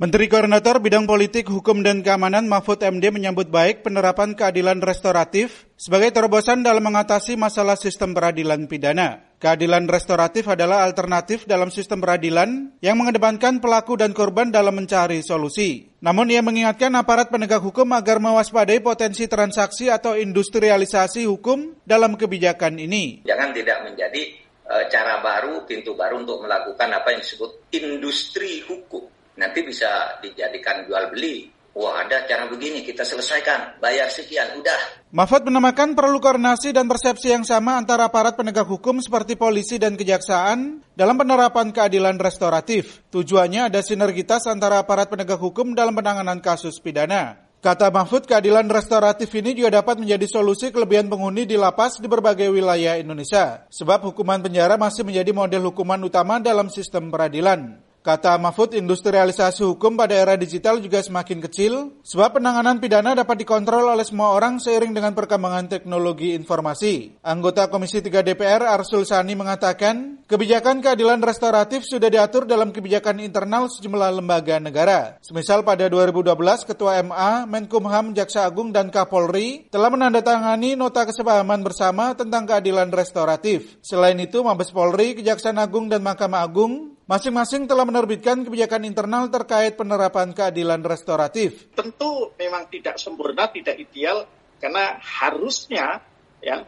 Menteri Koordinator Bidang Politik, Hukum, dan Keamanan Mahfud MD menyambut baik penerapan keadilan restoratif sebagai terobosan dalam mengatasi masalah sistem peradilan pidana. Keadilan restoratif adalah alternatif dalam sistem peradilan yang mengedepankan pelaku dan korban dalam mencari solusi. Namun ia mengingatkan aparat penegak hukum agar mewaspadai potensi transaksi atau industrialisasi hukum dalam kebijakan ini. Jangan tidak menjadi cara baru, pintu baru untuk melakukan apa yang disebut industri hukum. Nanti bisa dijadikan jual beli. Wah, ada cara begini, kita selesaikan, bayar sekian, udah. Mahfud menambahkan perlu koordinasi dan persepsi yang sama antara aparat penegak hukum seperti polisi dan kejaksaan dalam penerapan keadilan restoratif. Tujuannya ada sinergitas antara aparat penegak hukum dalam penanganan kasus pidana. Kata Mahfud, keadilan restoratif ini juga dapat menjadi solusi kelebihan penghuni di lapas di berbagai wilayah Indonesia. Sebab hukuman penjara masih menjadi model hukuman utama dalam sistem peradilan. Kata Mahfud, industrialisasi hukum pada era digital juga semakin kecil, sebab penanganan pidana dapat dikontrol oleh semua orang seiring dengan perkembangan teknologi informasi. Anggota Komisi 3 DPR Arsul Sani mengatakan, kebijakan keadilan restoratif sudah diatur dalam kebijakan internal sejumlah lembaga negara. Semisal pada 2012, Ketua MA, Menkumham, Jaksa Agung, dan Kapolri telah menandatangani nota kesepahaman bersama tentang keadilan restoratif. Selain itu, Mabes Polri, Kejaksaan Agung, dan Mahkamah Agung masing-masing telah menerbitkan kebijakan internal terkait penerapan keadilan restoratif. Tentu memang tidak sempurna, tidak ideal, karena harusnya ya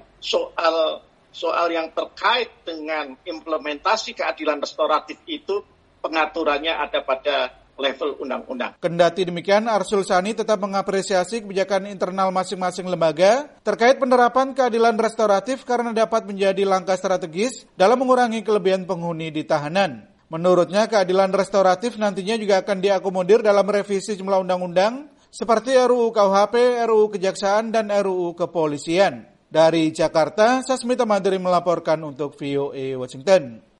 soal yang terkait dengan implementasi keadilan restoratif itu pengaturannya ada pada level undang-undang. Kendati demikian, Arsul Sani tetap mengapresiasi kebijakan internal masing-masing lembaga terkait penerapan keadilan restoratif karena dapat menjadi langkah strategis dalam mengurangi kelebihan penghuni di tahanan. Menurutnya, keadilan restoratif nantinya juga akan diakomodir dalam revisi jumlah undang-undang seperti RUU KUHP, RUU Kejaksaan, dan RUU Kepolisian. Dari Jakarta, Sasmita Madri melaporkan untuk VOA Washington.